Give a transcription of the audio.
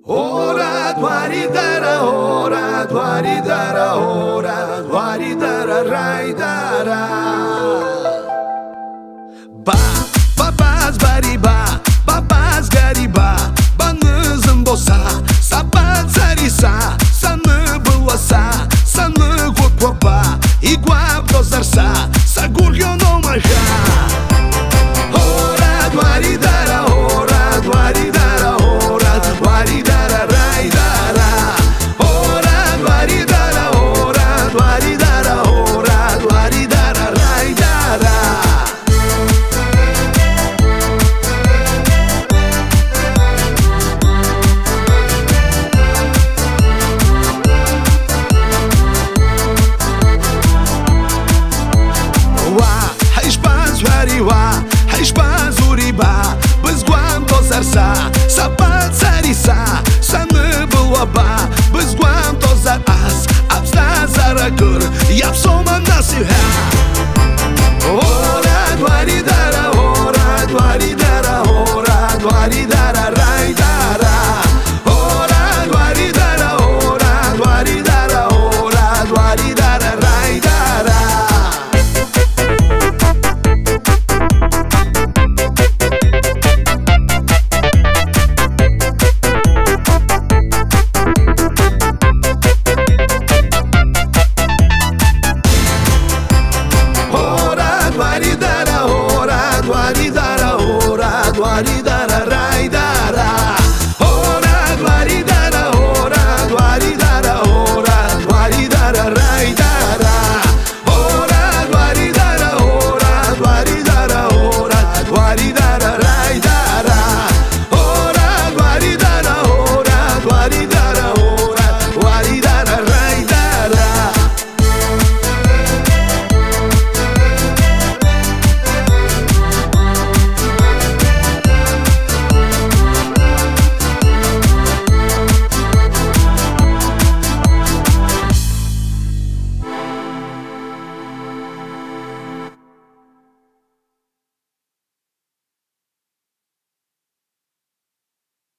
Ora dwaridara, ora dwaridara, ora dwaridara, raidara. Babaz bariba, babaz gariba, banızın bosa, sabat zarisa, sanı bulasa, sanı kutwapa, igual dozarsa, sagurgyo no maja. Ora dwaridara, ora dwaridara, ora dwaridara, raidara. Ora dwaridara, ora dwaridara, ora dwaridara, raidara. Zuriba, biz guam tozarsa, sapat zarisa, sanı bulaba, biz guam tozar as, absta zaragur, yapsoma nasiha.